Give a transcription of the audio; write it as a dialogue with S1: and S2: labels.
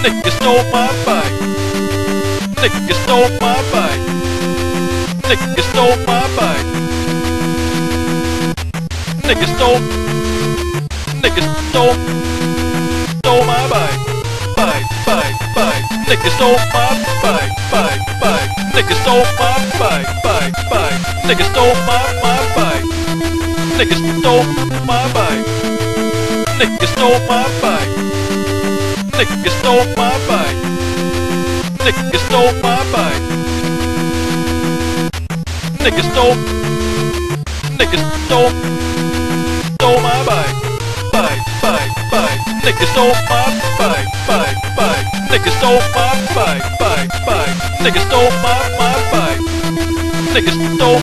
S1: Nigga stole my bike. Nigga stole my bike. Nigga stole my bike. Nigga stole my bike. Bike. Nigga stole my bike. Nigga stole my bike. Nigga stole my bike. Nigga stole my bike. Nigga stole my bike. Nigga stole my bike. Nigga stole my bike. Nigga stole my bike. Nigga stole my bike. Nigga stole my bike. Nigga stole my bike. Nigga stole